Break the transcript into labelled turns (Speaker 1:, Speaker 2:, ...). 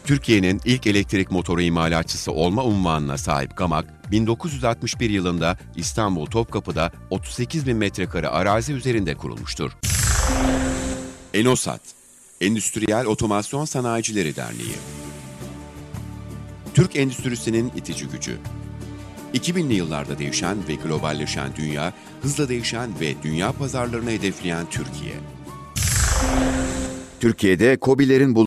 Speaker 1: Türkiye'nin ilk elektrik motoru imalatçısı olma unvanına sahip Gamak, 1961 yılında İstanbul Topkapı'da 38 bin metrekare arazi üzerinde kurulmuştur. Enosat, Endüstriyel Otomasyon Sanayicileri Derneği. Türk endüstrisinin itici gücü. 2000'li yıllarda değişen ve globalleşen dünya, hızla değişen ve dünya pazarlarını hedefleyen Türkiye.
Speaker 2: Türkiye'de KOBİ'lerin